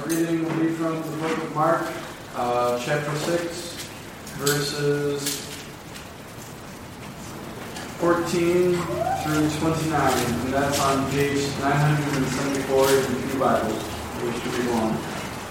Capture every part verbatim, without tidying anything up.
reading will be from the book of Mark, uh, chapter six, verses fourteen through twenty-nine, and that's on page nine hundred seventy-four in the Pew Bible, which should be long.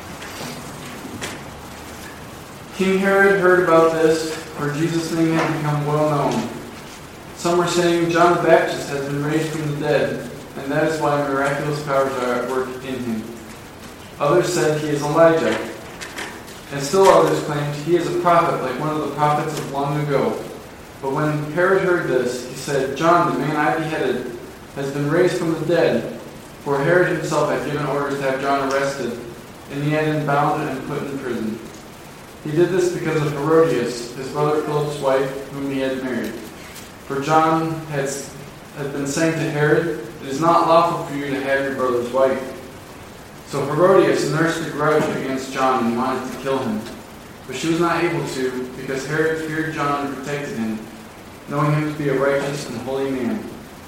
King Herod heard about this, for Jesus' name had become well known. Some were saying, John the Baptist has been raised from the dead, and that is why miraculous powers are at work in him. Others said he is Elijah, and still others claimed he is a prophet like one of the prophets of long ago. But when Herod heard this, he said, John, the man I beheaded, has been raised from the dead. For Herod himself had given orders to have John arrested, and he had him bound and put in prison. He did this because of Herodias, his brother Philip's wife, whom he had married. For John had, had been saying to Herod, it is not lawful for you to have your brother's wife. So Herodias nursed a grudge against John and wanted to kill him. But she was not able to, because Herod feared John and protected him, knowing him to be a righteous and holy man.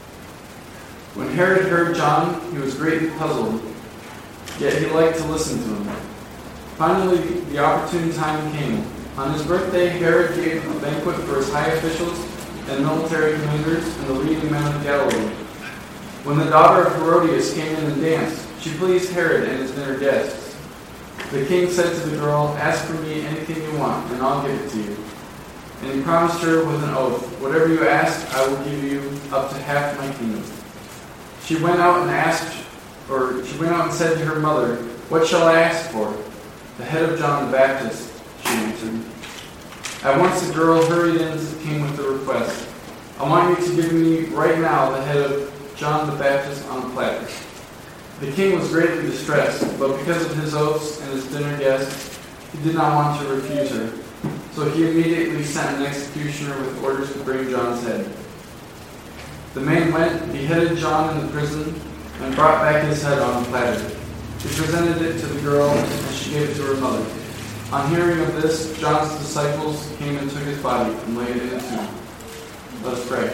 When Herod heard John, he was greatly puzzled, yet he liked to listen to him. Finally, the opportune time came. On his birthday, Herod gave a banquet for his high officials and military commanders and the leading men of Galilee. When the daughter of Herodias came in and danced, she pleased Herod and his dinner guests. The king said to the girl, ask for me anything you want, and I'll give it to you. And he promised her with an oath, whatever you ask, I will give you up to half my kingdom. She went out and asked, or she went out and said to her mother, what shall I ask for? The head of John the Baptist, she answered. At once the girl hurried in to the king with the request, I want you to give me right now the head of John the Baptist on a platter. The king was greatly distressed, but because of his oaths and his dinner guests, he did not want to refuse her. So he immediately sent an executioner with orders to bring John's head. The man went, beheaded John in the prison, and brought back his head on a platter. He presented it to the girl, and she gave it to her mother. On hearing of this, John's disciples came and took his body and laid it in a tomb. Let us pray.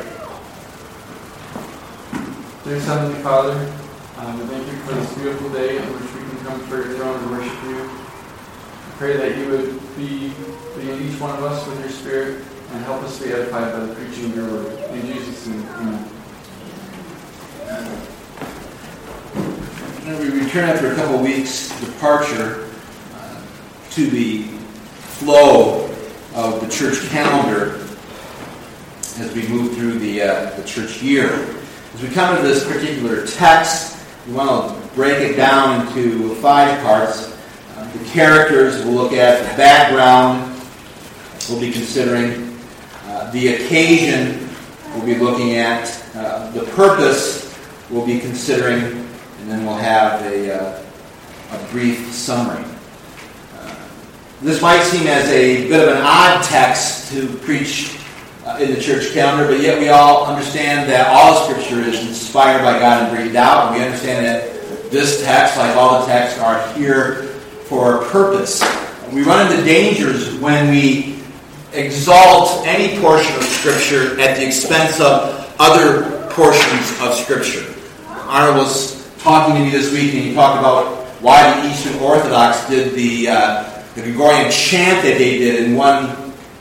Dear Heavenly Father, um, we thank you for this beautiful day in which we can come before your throne and worship you. I pray that you would be, be in each one of us with your Spirit and help us be edified by the preaching of your word. In Jesus' name, amen. Now we return after a couple of weeks' departure uh, to the flow of the church calendar as we move through the, uh, the church year. As we come to this particular text, we want to break it down into five parts. Uh, the characters we'll look at, the background we'll be considering, uh, the occasion we'll be looking at, uh, the purpose we'll be considering, and then we'll have a, uh, a brief summary. Uh, this might seem as a bit of an odd text to preach uh, in the church calendar, but yet we all understand that all Scripture is inspired by God and breathed out. And we understand that this text, like all the texts, are here for a purpose. We run into dangers when we exalt any portion of Scripture at the expense of other portions of Scripture. Arnold was talking to me this week, and he talked about why the Eastern Orthodox did the, uh, the Gregorian chant that they did in one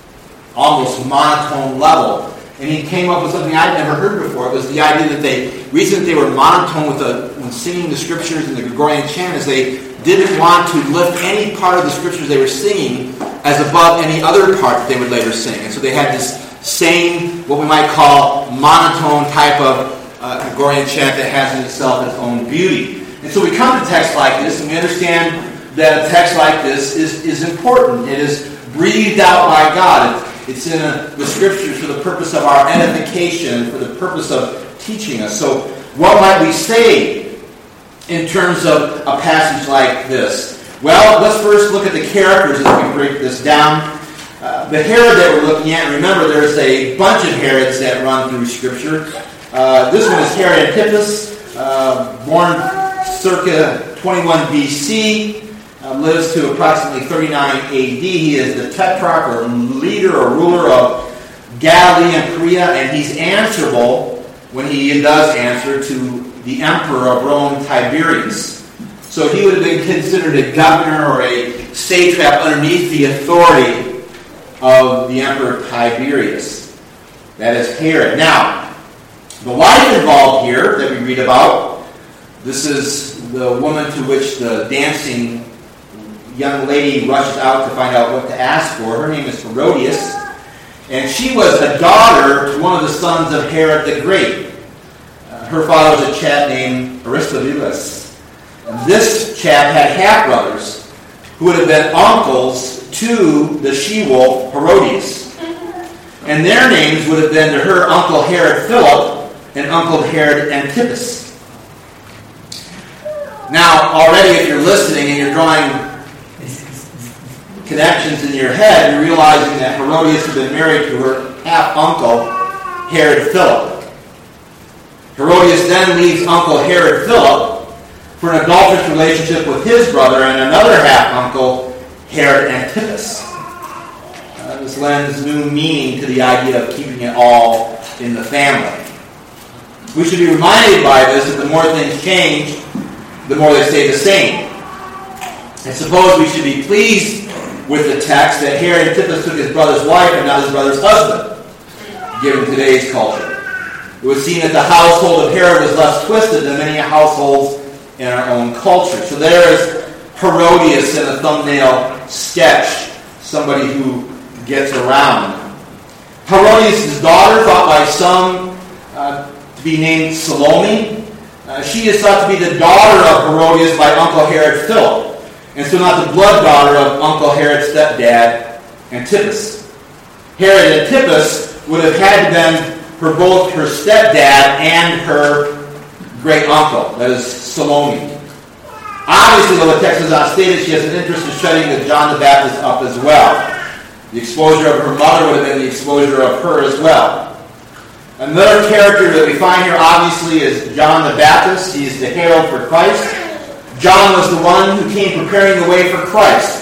almost monotone level. And he came up with something I'd never heard before. It was the idea that they, the reason that they were monotone with the, when singing the Scriptures in the Gregorian chant is they didn't want to lift any part of the Scriptures they were singing as above any other part that they would later sing. And so they had this same, what we might call monotone type of uh, Gregorian chant that has in itself its own beauty. And so we come to texts like this, and we understand that a text like this is, is important. It is breathed out by God. It's, it's in a, the Scriptures for the purpose of our edification, for the purpose of teaching us. So what might we say in terms of a passage like this? Well, let's first look at the characters as we break this down. Uh, the Herod that we're looking at, remember there's a bunch of Herods that run through Scripture. Uh, this one is Herod Antipas, uh, born circa twenty-one B C, uh, lives to approximately thirty-nine A D. He is the tetrarch or leader or ruler of Galilee and Perea, and he's answerable when he does answer to the emperor of Rome, Tiberius. So he would have been considered a governor or a satrap underneath the authority of the Emperor Tiberius. That is Herod. Now, the wife involved here that we read about, this is the woman to which the dancing young lady rushes out to find out what to ask for. Her name is Herodias, and she was a daughter to one of the sons of Herod the Great. Uh, her father was a chap named Aristobulus. And this chap had half-brothers who would have been uncles to the she-wolf Herodias. And their names would have been to her Uncle Herod Philip and Uncle Herod Antipas. Now, already if you're listening and you're drawing connections in your head, you're realizing that Herodias had been married to her half-uncle, Herod Philip. Herodias then leaves Uncle Herod Philip for an adulterous relationship with his brother and another half-uncle, Herod Antipas. Uh, this lends new meaning to the idea of keeping it all in the family. We should be reminded by this that the more things change, the more they stay the same. I suppose we should be pleased with the text that Herod Antipas took his brother's wife and not his brother's husband, given today's culture. It would seem that the household of Herod was less twisted than many households in our own culture. So there is Herodias in a thumbnail sketch, somebody who gets around. Herodias' daughter, thought by some uh, to be named Salome, uh, she is thought to be the daughter of Herodias by Uncle Herod Philip, and so not the blood daughter of Uncle Herod's stepdad, Antipas. Herod Antipas would have had to been her both her stepdad and her great uncle, that is Salome. Obviously, though the text is not stated, she has an interest in shutting the John the Baptist up as well. The exposure of her mother would have been the exposure of her as well. Another character that we find here, obviously, is John the Baptist. He is the herald for Christ. John was the one who came preparing the way for Christ.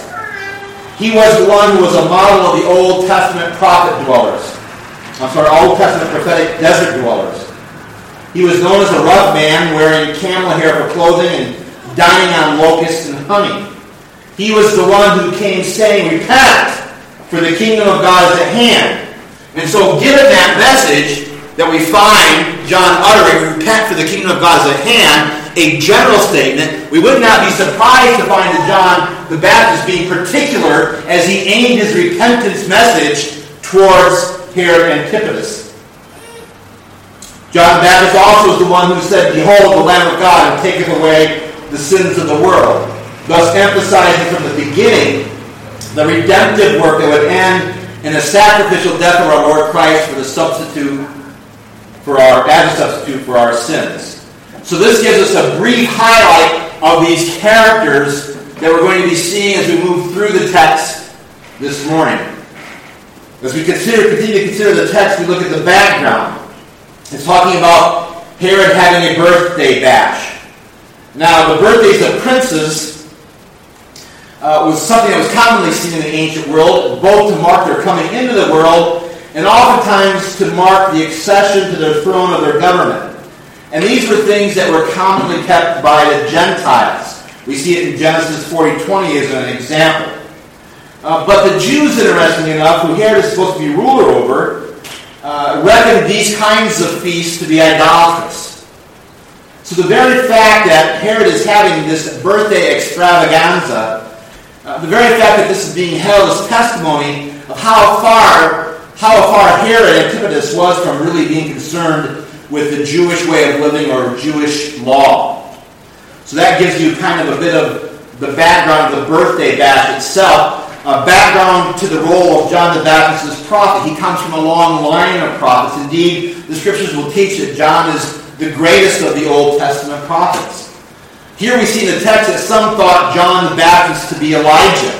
He was the one who was a model of the Old Testament prophet dwellers. I'm sorry, Old Testament prophetic desert dwellers. He was known as a rough man, wearing camel hair for clothing and dining on locusts and honey. He was the one who came saying, "Repent, for the kingdom of God is at hand." And so, given that message that we find John uttering, "Repent, for the kingdom of God is at hand," a general statement, we would not be surprised to find that John the Baptist being particular as he aimed his repentance message towards Herod Antipas. John the Baptist also is the one who said, "Behold, the Lamb of God, who taketh away the sins of the world," thus emphasizing from the beginning the redemptive work that would end in the sacrificial death of our Lord Christ for the substitute for our as a substitute for our sins. So this gives us a brief highlight of these characters that we're going to be seeing as we move through the text this morning. As we consider, continue to consider the text, we look at the background. It's talking about Herod having a birthday bash. Now, the birthdays of princes uh, was something that was commonly seen in the ancient world, both to mark their coming into the world and oftentimes to mark the accession to their throne of their government. And these were things that were commonly kept by the Gentiles. We see it in Genesis forty twenty as an example. Uh, but the Jews, interestingly enough, who Herod is supposed to be ruler over, uh, reckoned these kinds of feasts to be idolatrous. So the very fact that Herod is having this birthday extravaganza, uh, the very fact that this is being held as testimony of how far, how far Herod Antipas was from really being concerned with the Jewish way of living or Jewish law. So that gives you kind of a bit of the background of the birthday bash itself. A background to the role of John the Baptist as prophet. He comes from a long line of prophets. Indeed, the scriptures will teach that John is the greatest of the Old Testament prophets. Here we see in the text that some thought John the Baptist to be Elijah.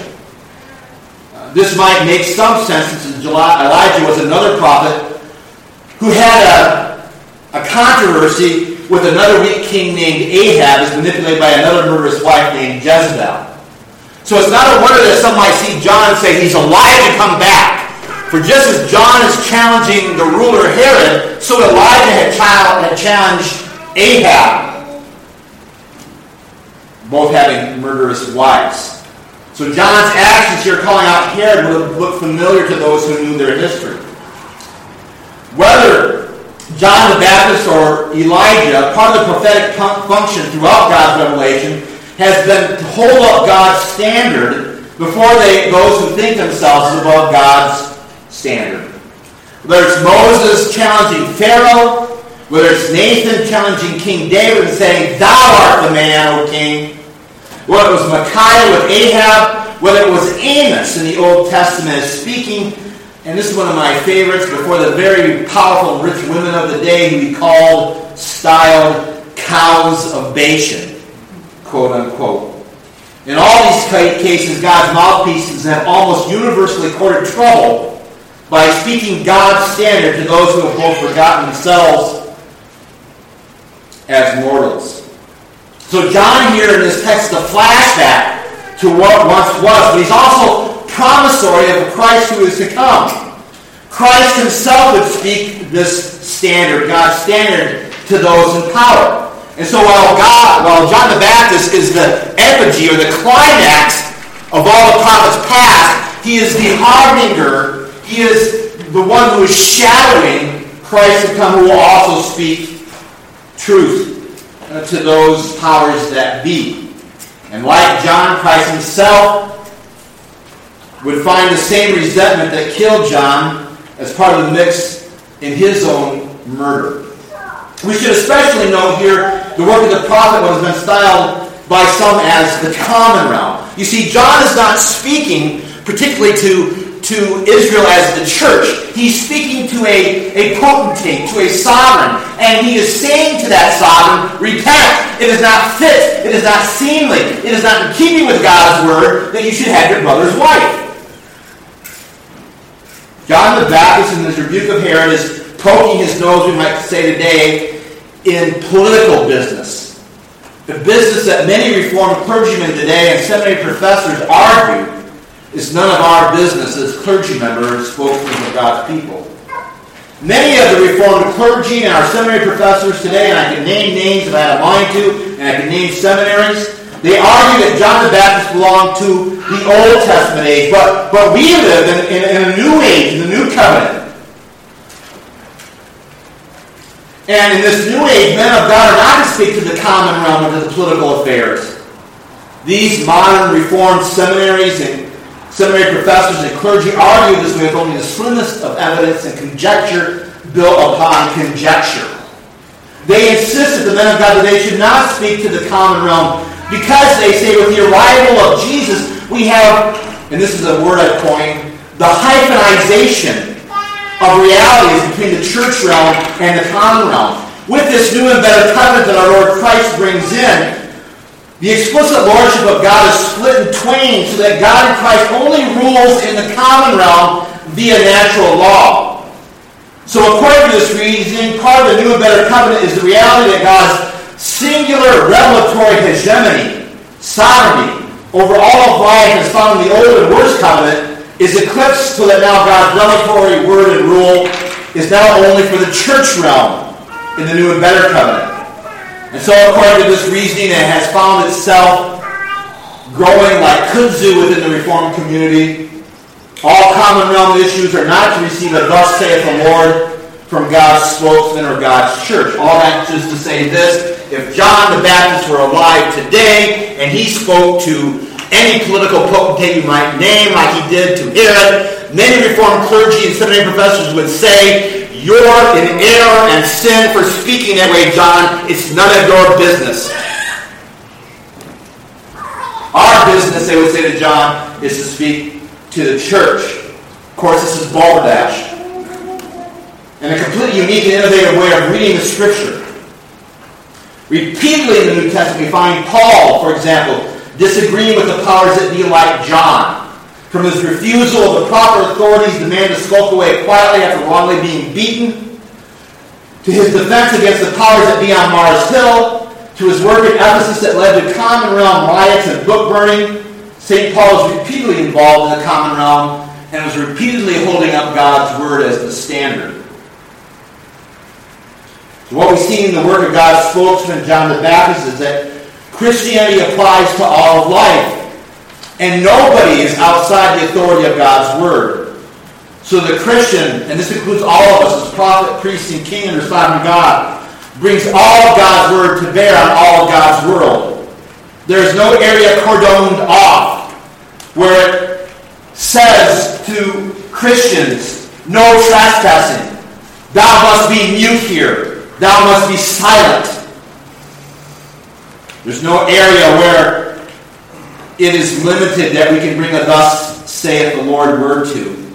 Uh, this might make some sense since Elijah was another prophet who had a, a controversy with another weak king named Ahab, is manipulated by another murderous wife named Jezebel. So it's not a wonder that some might see John and say he's Elijah come back. For just as John is challenging the ruler Herod, so Elijah had, child, had challenged Ahab. both having murderous wives. So John's actions here calling out Herod would look familiar to those who knew their history. Whether John the Baptist or Elijah, part of the prophetic function throughout God's revelation has been to hold up God's standard before they, those who think themselves above God's standard. Whether it's Moses challenging Pharaoh, whether it's Nathan challenging King David and saying, "Thou art the man, O king," whether it was Micaiah with Ahab, whether it was Amos in the Old Testament is speaking, and this is one of my favorites, before the very powerful and rich women of the day who he called, styled, cows of Bashan, quote unquote. In all these cases, God's mouthpieces have almost universally courted trouble by speaking God's standard to those who have both forgotten themselves as mortals. So John here in this text is a flashback to what once was, but he's also promissory of a Christ who is to come. Christ himself would speak this standard, God's standard, to those in power. And so while God, while John the Baptist is the epigee or the climax of all the prophets past, he is the harbinger, he is the one who is shadowing Christ to come, who will also speak truth uh, to those powers that be. And like John, Christ himself would find the same resentment that killed John as part of the mix in his own murder. We should especially note here the work of the prophet, what has been styled by some as the common realm. You see, John is not speaking particularly to, to Israel as the church. He's speaking to a, a potentate, to a sovereign, and he is saying to that sovereign, repent. It is not fit. It is not seemly. It is not in keeping with God's word that you should have your brother's wife. John the Baptist in his rebuke of Herod is poking his nose, we might say today, in political business. The business that many Reformed clergymen today and seminary professors argue is none of our business as clergy members, spokesmen of God's people. Many of the Reformed clergy and our seminary professors today, and I can name names if I had a mind to, and I can name seminaries, they argue that John the Baptist belonged to the Old Testament age, but, but we live in, in, in a new age, in the New Covenant. And in this new age, men of God are not to speak to the common realm or to the political affairs. These modern Reformed seminaries and seminary professors and clergy argue this with only the slimmest of evidence and conjecture built upon conjecture. They insist that the men of God that they should not speak to the common realm because they say with the arrival of Jesus, we have, and this is a word I coined, the hyphenization of realities between the church realm and the common realm. With this new and better covenant that our Lord Christ brings in, the explicit lordship of God is split in twain so that God in Christ only rules in the common realm via natural law. So according to this reasoning, part of the new and better covenant is the reality that God's singular revelatory hegemony, sovereignty, over all of life as found in the old and worst covenant is eclipsed so that now God's revelatory word and rule is now only for the church realm in the new and better covenant. And so according to this reasoning, it has found itself growing like kudzu within the Reformed community. All common realm issues are not to receive a thus saith the Lord from God's spokesman or God's church. All that is to say this: if John the Baptist were alive today and he spoke to any political potentate you might name, like he did to Herod, many Reformed clergy and seminary professors would say, "You're in error and sin for speaking that way, John. It's none of your business." Our business, they would say to John, is to speak to the church. Of course, this is balderdash. And a completely unique and innovative way of reading the Scripture. Repeatedly in the New Testament, we find Paul, for example, disagreeing with the powers that be like John. From his refusal of the proper authorities demand to skulk away quietly after wrongly being beaten, to his defense against the powers that be on Mars Hill, to his work in Ephesus that led to common realm riots and book burning, Saint Paul was repeatedly involved in the common realm and was repeatedly holding up God's word as the standard. So what we see in the work of God's spokesman, John the Baptist, is that Christianity applies to all of life, and nobody is outside the authority of God's Word. So the Christian, and this includes all of us as prophet, priest, and king under sovereign God, brings all of God's Word to bear on all of God's world. There is no area cordoned off where it says to Christians, no trespassing. Thou must be mute here. Thou must be silent. There's no area where it is limited that we can bring a thus saith the Lord word to.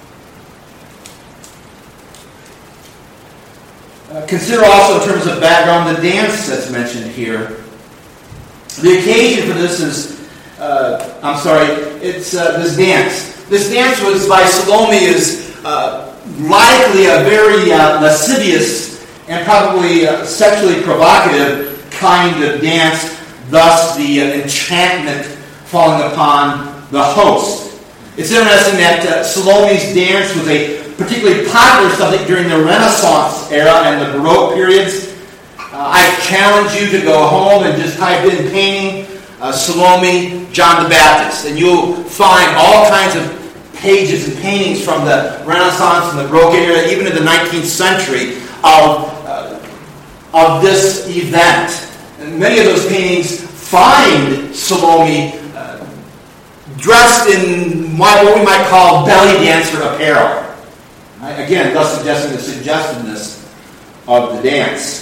Uh, consider also in terms of background the dance that's mentioned here. The occasion for this is, uh, I'm sorry, it's uh, this dance. This dance was by Salome is uh, likely a very uh, lascivious and probably uh, sexually provocative kind of dance, thus the uh, enchantment falling upon the host. It's interesting that uh, Salome's dance was a particularly popular subject during the Renaissance era and the Baroque periods. Uh, I challenge you to go home and just type in painting uh, Salome, John the Baptist, and you'll find all kinds of pages and paintings from the Renaissance and the Baroque era, even in the nineteenth century, of, uh, of this event. And many of those paintings find Salome uh, dressed in what we might call belly dancer apparel. Right? Again, thus suggesting the suggestiveness of the dance.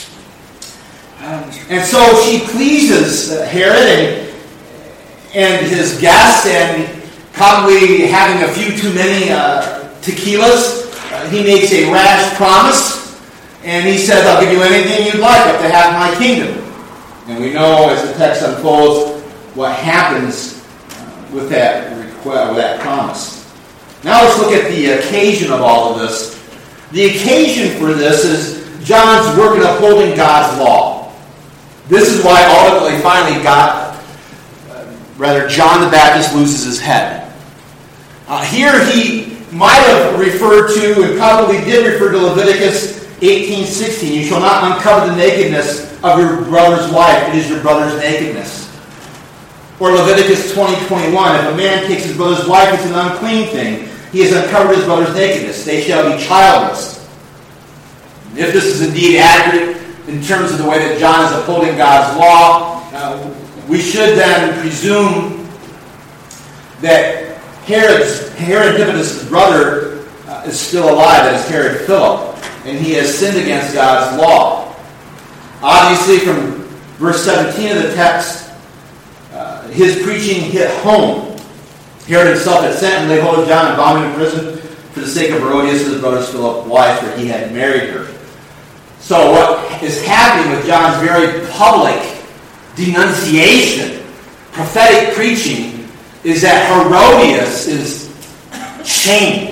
And so she pleases Herod and, and his guests, and probably having a few too many uh, tequilas, uh, he makes a rash promise, and he says, I'll give you anything you'd like up to half my kingdom. And we know as the text unfolds what happens uh, with that request, with that promise. Now let's look at the occasion of all of this. The occasion for this is John's work in upholding God's law. This is why ultimately, finally, God, uh, rather, John the Baptist loses his head. Uh, here he might have referred to, and probably did refer to Leviticus eighteen sixteen. You shall not uncover the nakedness of your brother's wife. It is your brother's nakedness. Or Leviticus twenty twenty-one. If a man takes his brother's wife, it's an unclean thing. He has uncovered his brother's nakedness. They shall be childless. If this is indeed accurate in terms of the way that John is upholding God's law, uh, we should then presume that Herod's, Herod Antipas' brother uh, is still alive, that is Herod Philip, and he has sinned against God's law. Obviously, from verse seventeen of the text, uh, his preaching hit home. Herod himself had sent and laid hold of John and bound him in prison for the sake of Herodias, his brother Philip's wife, for he had married her. So what is happening with John's very public denunciation, prophetic preaching, is that Herodias is shamed.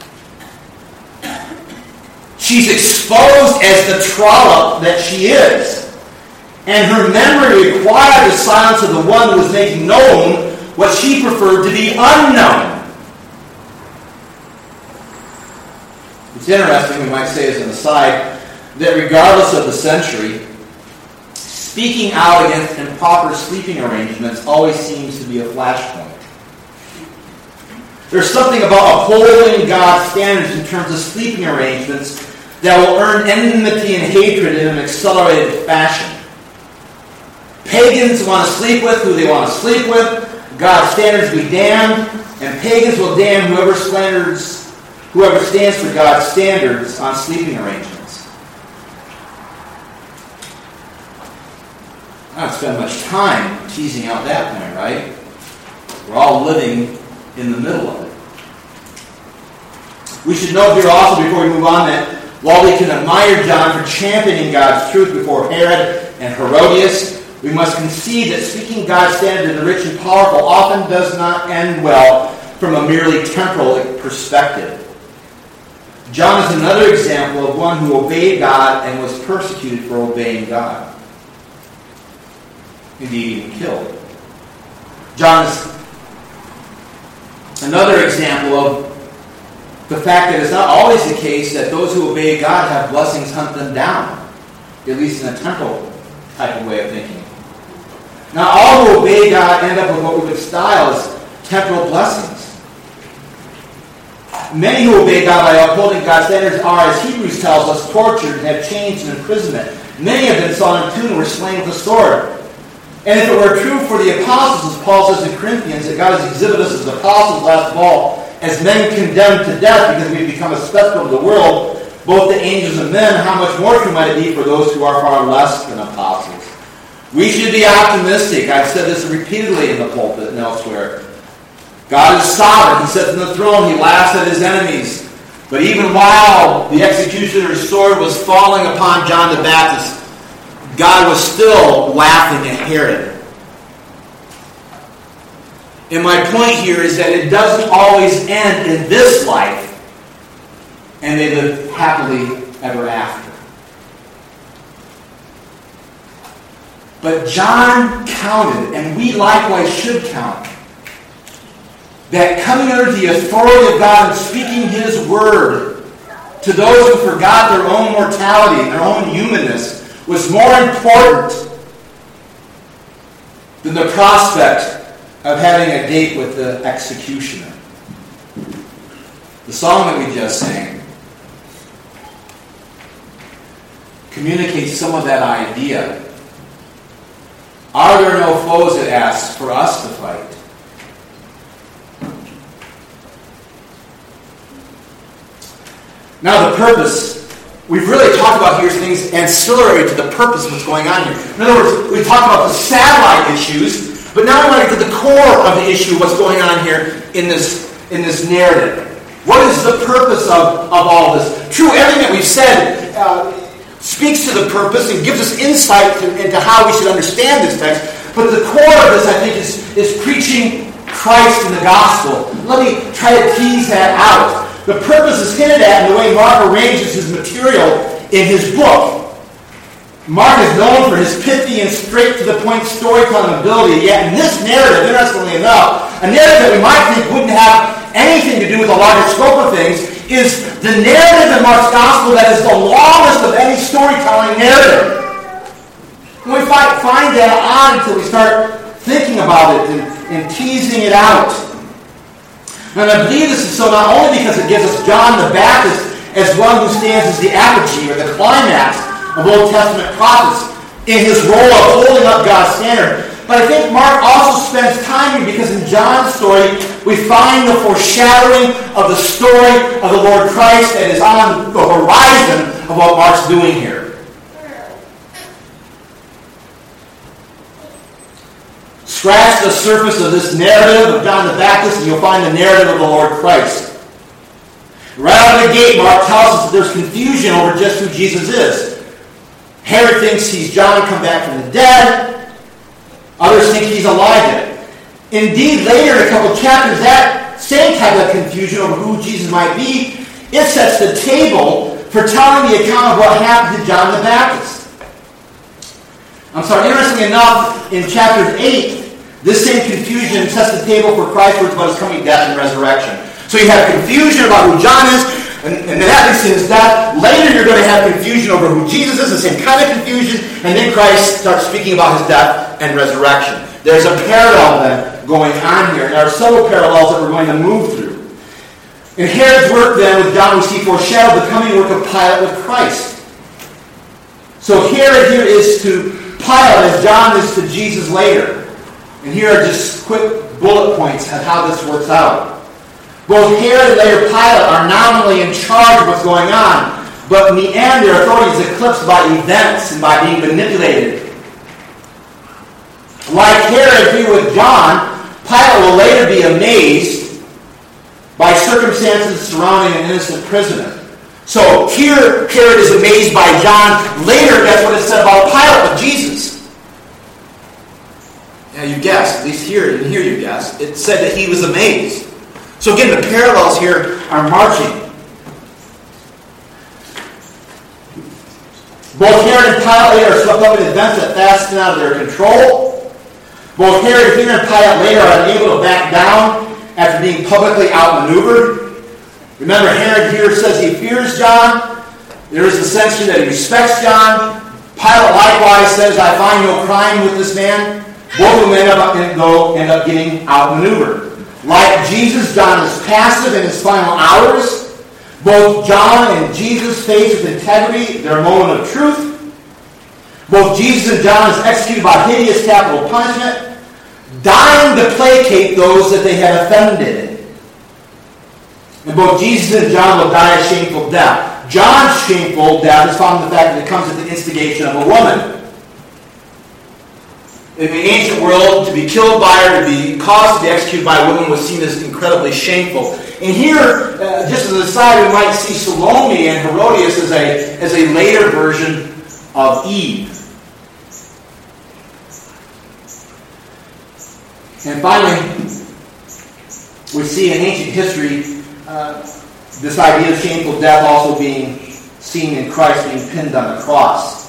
She's exposed as the trollop that she is. And her memory required the silence of the one who was making known what she preferred to be unknown. It's interesting, we might say as an aside, that regardless of the century, speaking out against improper sleeping arrangements always seems to be a flashpoint. There's something about upholding God's standards in terms of sleeping arrangements that will earn enmity and hatred in an accelerated fashion. Pagans want to sleep with who they want to sleep with. God's standards be damned, and pagans will damn whoever slanders, whoever stands for God's standards on sleeping arrangements. I don't spend much time teasing out that point, right? We're all living in the middle of it. We should note here also, before we move on, that while we can admire John for championing God's truth before Herod and Herodias, we must concede that speaking God's standard to the rich and powerful often does not end well from a merely temporal perspective. John is another example of one who obeyed God and was persecuted for obeying God. Indeed, even killed. John is another example of the fact that it's not always the case that those who obey God have blessings hunt them down, at least in a temporal type of way of thinking. Now, all who obey God end up with what we would style as temporal blessings. Many who obey God by upholding God's standards are, as Hebrews tells us, tortured and have chains and imprisonment. Many of them saw in tomb and were slain with the sword. And if it were true for the apostles, as Paul says in Corinthians, that God has exhibited us as apostles last of all, as men condemned to death because we've become a spectacle of the world, both the angels and men, how much more true might it be for those who are far less than apostles? We should be optimistic. I've said this repeatedly in the pulpit and elsewhere. God is sovereign. He sits on the throne. He laughs at his enemies. But even while the executioner's sword was falling upon John the Baptist, God was still laughing at Herod. And my point here is that it doesn't always end in this life, and they live happily ever after. But John counted, and we likewise should count, that coming under the authority of God and speaking His word to those who forgot their own mortality, their own humanness, was more important than the prospect of having a date with the executioner. The song that we just sang communicates some of that idea. Are there no foes, it asks, for us to fight? Now the purpose, we've really talked about here things ancillary to the purpose of what's going on here. In other words, we talked about the satellite issues, but now we want to get to the core of the issue of what's going on here in this, in this narrative. What is the purpose of, of all this? True, everything that we've said uh, speaks to the purpose and gives us insight to, into how we should understand this text, but the core of this, I think, is, is preaching Christ in the gospel. Let me try to tease that out. The purpose is hinted at in the way Mark arranges his material in his book. Mark is known for his pithy and straight-to-the-point storytelling ability, yet in this narrative, interestingly enough, a narrative that we might think wouldn't have anything to do with the larger scope of things, is the narrative in Mark's gospel that is the longest of any storytelling narrative. And we find, find that odd until we start thinking about it and, and teasing it out. And I believe this is so not only because it gives us John the Baptist as one who stands as the apogee or the climax of Old Testament prophets in his role of holding up God's standard, but I think Mark also spends time here because in John's story we find the foreshadowing of the story of the Lord Christ that is on the horizon of what Mark's doing here. Scratch the surface of this narrative of John the Baptist and you'll find the narrative of the Lord Christ. Right out of the gate, Mark tells us that there's confusion over just who Jesus is. Herod thinks he's John come back from the dead. Others think he's Elijah. Indeed, later in a couple of chapters, that same type of confusion over who Jesus might be, it sets the table for telling the account of what happened to John the Baptist. I'm sorry, interestingly enough, in chapter eight, this same confusion sets the table for Christ's words about his coming death and resurrection. So you have confusion about who John is, and, and then that leads to his death. Later you're going to have confusion over who Jesus is, the same kind of confusion, and then Christ starts speaking about his death and resurrection. There's a parallel then going on here. There are several parallels that we're going to move through. In Herod's work then with John, we see foreshadowed the coming work of Pilate with Christ. So Herod here is to Pilate as John is to Jesus later. And here are just quick bullet points on how this works out. Both Herod and later Pilate are nominally in charge of what's going on, but in the end their authority is eclipsed by events and by being manipulated. Like Herod here with John, Pilate will later be amazed by circumstances surrounding an innocent prisoner. So here Herod is amazed by John. Later, that's what it said about Pilate with Jesus. Yeah, you guessed. At least here, and here you guessed. It said that he was amazed. So again, the parallels here are marching. Both Herod and Pilate later are swept up in events that fast spin out of their control. Both Herod here and Pilate later are unable to back down after being publicly outmaneuvered. Remember, Herod here says he fears John. There is the sense that he respects John. Pilate likewise says, I find no crime with this man. Both of them end up, though, end up getting outmaneuvered. Like Jesus, John is passive in his final hours. Both John and Jesus face with integrity their moment of truth. Both Jesus and John is executed by hideous capital punishment, dying to placate those that they had offended. And both Jesus and John will die a shameful death. John's shameful death is found in the fact that it comes at the instigation of a woman. In the ancient world, to be killed by or to be caused to be executed by a woman was seen as incredibly shameful. And here, uh, just as an aside, we might see Salome and Herodias as a, as a later version of Eve. And finally, we see in ancient history uh, this idea of shameful death also being seen in Christ being pinned on the cross.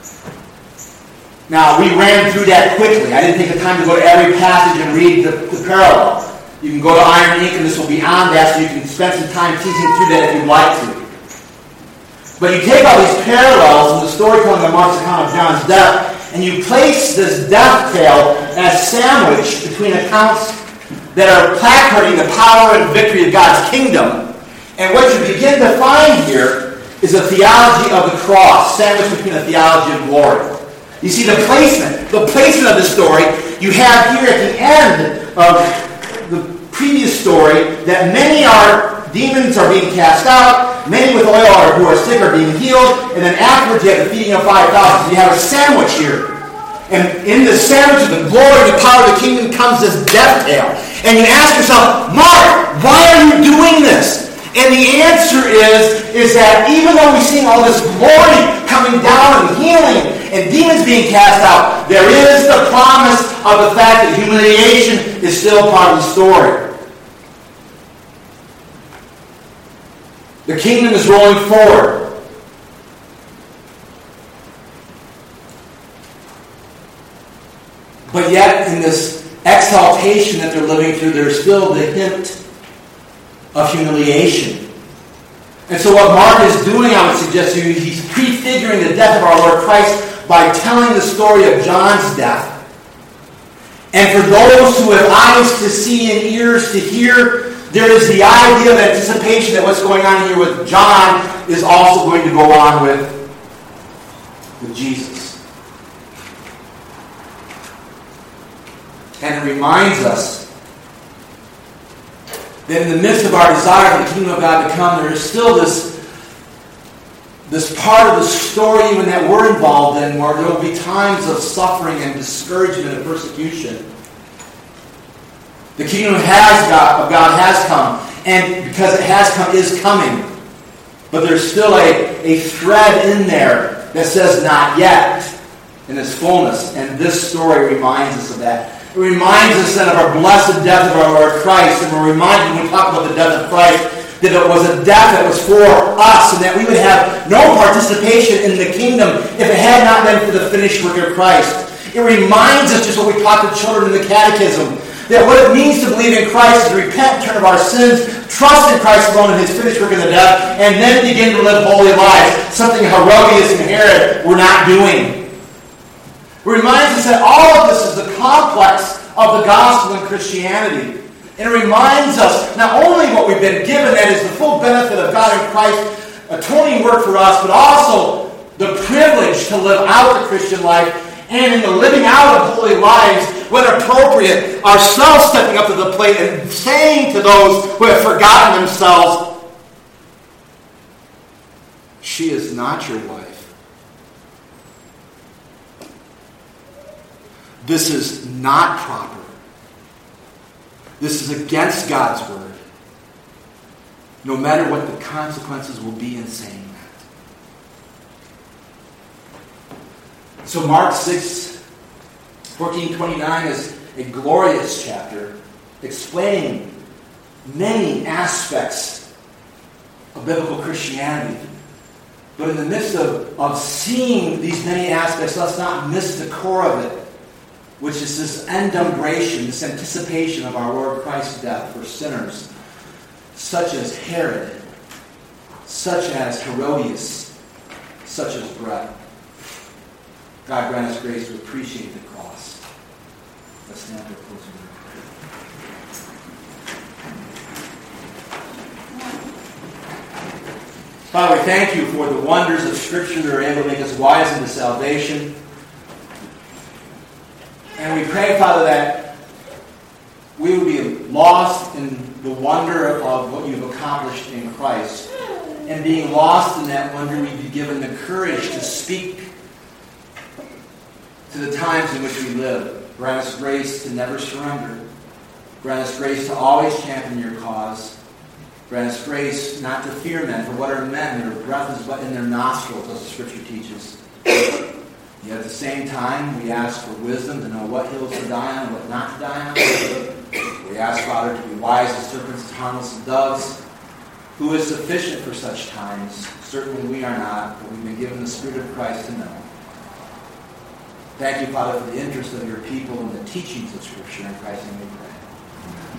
Now, we ran through that quickly. I didn't take the time to go to every passage and read the, the parallel. You can go to Iron Ink, and this will be on that, so you can spend some time teasing through that if you'd like to. But you take all these parallels in the storytelling of Mark's account of John's death, and you place this death tale as sandwiched between accounts that are placarding the power and victory of God's kingdom. And what you begin to find here is a theology of the cross, sandwiched between a theology of glory. You see the placement, the placement of the story. You have here at the end of the previous story that many are, demons are being cast out, many with oil are, who are sick are being healed, and then afterwards you have the feeding of five thousand. So you have a sandwich here. And in the sandwich of the glory and the power of the kingdom comes this death tale. And you ask yourself, Mark, why are you doing this? And the answer is, is that even though we're seeing all this glory coming down and healing and demons being cast out, there is the promise of the fact that humiliation is still part of the story. The kingdom is rolling forward. But yet, in this exaltation that they're living through, there's still the hint of humiliation. And so what Mark is doing, I would suggest to you, he's prefiguring the death of our Lord Christ by telling the story of John's death. And for those who have eyes to see and ears to hear, there is the idea of anticipation that what's going on here with John is also going to go on with, with Jesus. And it reminds us that in the midst of our desire for the kingdom of God to come, there is still this, this part of the story even that we're involved in where there will be times of suffering and discouragement and persecution. The kingdom has God, of God has come, and because it has come, is coming. But there's still a, a thread in there that says not yet in its fullness. And this story reminds us of that. It reminds us then of our blessed death of our Lord Christ. And we're reminded when we talk about the death of Christ that it was a death that was for us and that we would have no participation in the kingdom if it had not been for the finished work of Christ. It reminds us, just what we taught the children in the catechism, that what it means to believe in Christ is to repent, turn of our sins, trust in Christ alone and His finished work in the death, and then begin to live holy lives, something Herodias and Herod were not doing. It reminds us that all of this is the complex of the gospel and Christianity. And it reminds us not only what we've been given, that is the full benefit of God in Christ's atoning work for us, but also the privilege to live out the Christian life, and in the living out of holy lives, when appropriate, ourselves stepping up to the plate and saying to those who have forgotten themselves, she is not your wife. This is not proper. This is against God's word. No matter what the consequences will be in saying that. So Mark six, fourteen, twenty-nine is a glorious chapter explaining many aspects of biblical Christianity. But in the midst of, of seeing these many aspects, let's not miss the core of it, which is this endumbration, this anticipation of our Lord Christ's death for sinners, such as Herod, such as Herodias, such as Brett. God grant us grace to appreciate the cross. Let's stand for closing prayer. Father, we thank you for the wonders of Scripture that are able to make us wise unto salvation. And we pray, Father, that we would be lost in the wonder of what you've accomplished in Christ. And being lost in that wonder, we'd be given the courage to speak to the times in which we live. Grant us grace to never surrender. Grant us grace to always champion your cause. Grant us grace not to fear men, for what are men? Their breath is but in their nostrils, as the Scripture teaches. Yet at the same time, we ask for wisdom to know what hills to die on and what not to die on. We ask, Father, to be wise as serpents and harmless as doves. Who is sufficient for such times? Certainly we are not, but we've been given the Spirit of Christ to know. Thank you, Father, for the interest of your people in the teachings of Scripture. In Christ's name we pray.